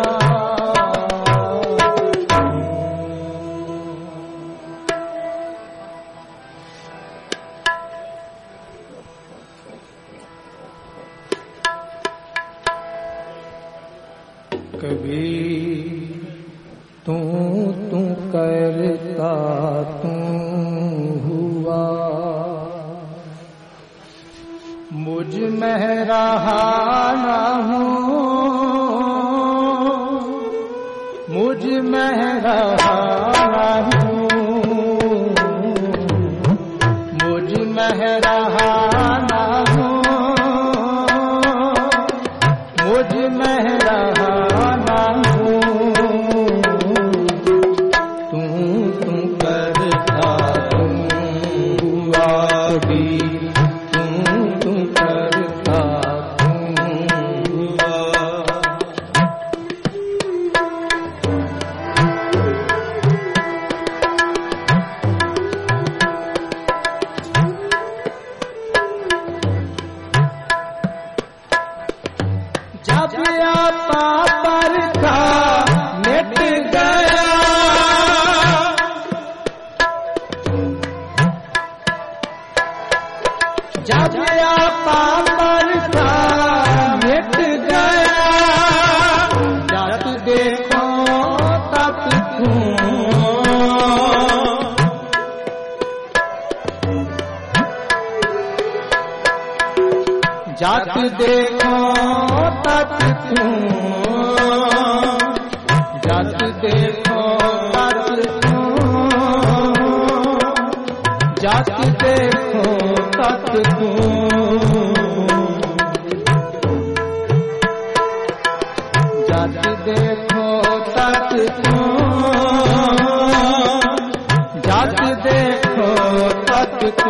कभी तू तू करता तू हुआ, मुझ में रहा न हूँ। पापर का मिट गया जब या पापर का मिट गया जब देखो तब जात देखो तत तू जात देखो तत तू जात देखो तत तू जात देखो तत तू जात देखो तत तू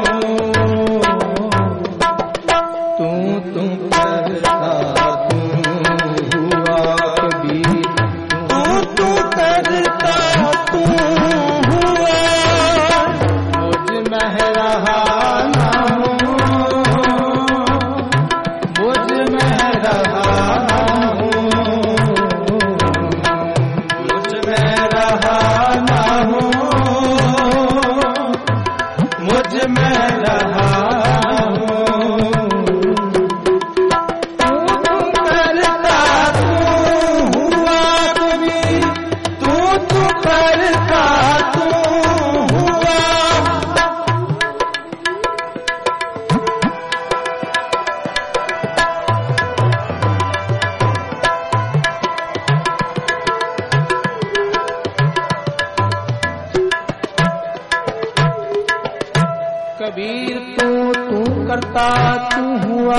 कबीर तू तू करता तू हुआ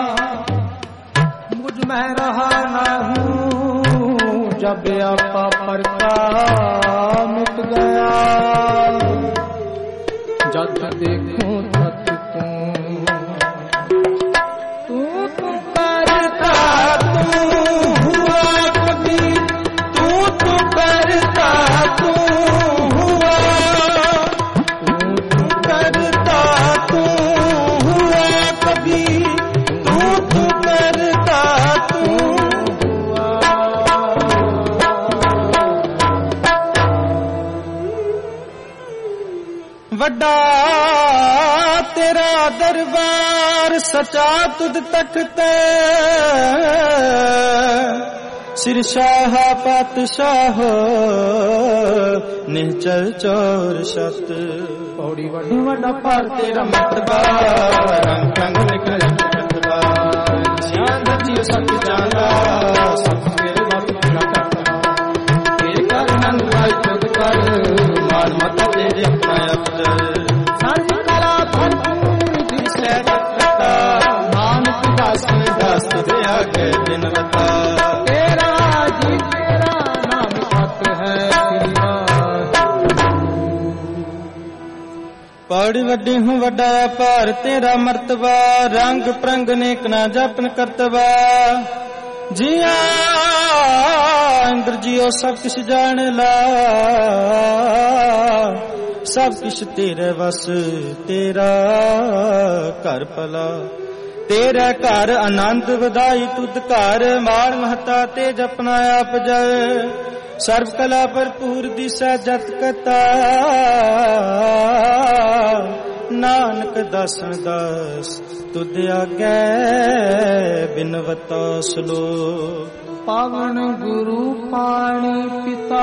मुझ में रहा न हूँ जब आपा पर का मिट गया जब देखूं तब तू तू तू करता तू हुआ कबीर तू तू करता तू वड्डा तेरा दरबार सचा तुद तख्ते सिर शाह पातशाह निश्चल चोर सत पौड़ी वड्डी वड्डा पार तेरा मतबा रंग रंग निकल मतबा श्याम जी सत जाना सब मेरे बाप ना करता तेरे कर नंद भाई खुद कर मान मत तेरे पौड़ी वड्डी हूँ वड्डा पार तेरा मर्तबा रंग प्रंग नेक ना जपन करतबा जिया इंद्र जियो सब किश जान ला सब किश तेरे बस तेरा घर भला तेरा घर आनंद वधाई तुद घर मार महता ते जपना आप जाए सर्व कला भरपूर दिशा जत कता नानक दासन दास तुद आगे बिनवता सलो पावन गुरु पाणी पिता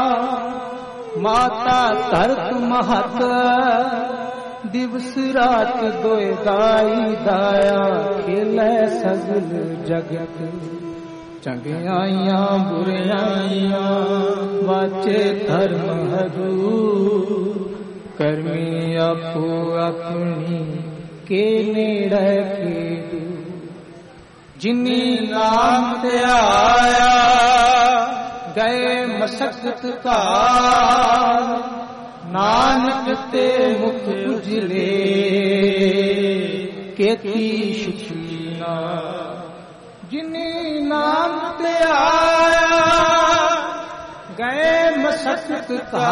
माता धरत महत दिवस रात दोए दाई दाया खेलै सगल जगत चंगियाइयां बुराइयां वाचे धर्म हरू करमी आपो अपनी के नेड़े के जिनी नाम ते आया गए मशक्कत का नानक ते मुख उजले केती शुक्रिया जिनी नाम ते आया गए मशक्कत का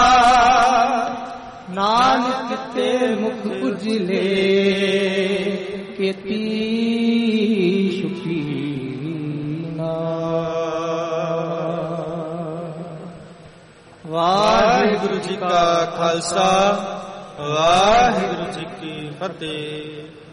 नानक ते मुख उजले केती शुक्रिया। ਵਾਹਿਗੁਰੂ ਜੀ ਕਾ ਖਾਲਸਾ ਵਾਹਿਗੁਰੂ ਜੀ ਕੀ ਫਤਿਹ।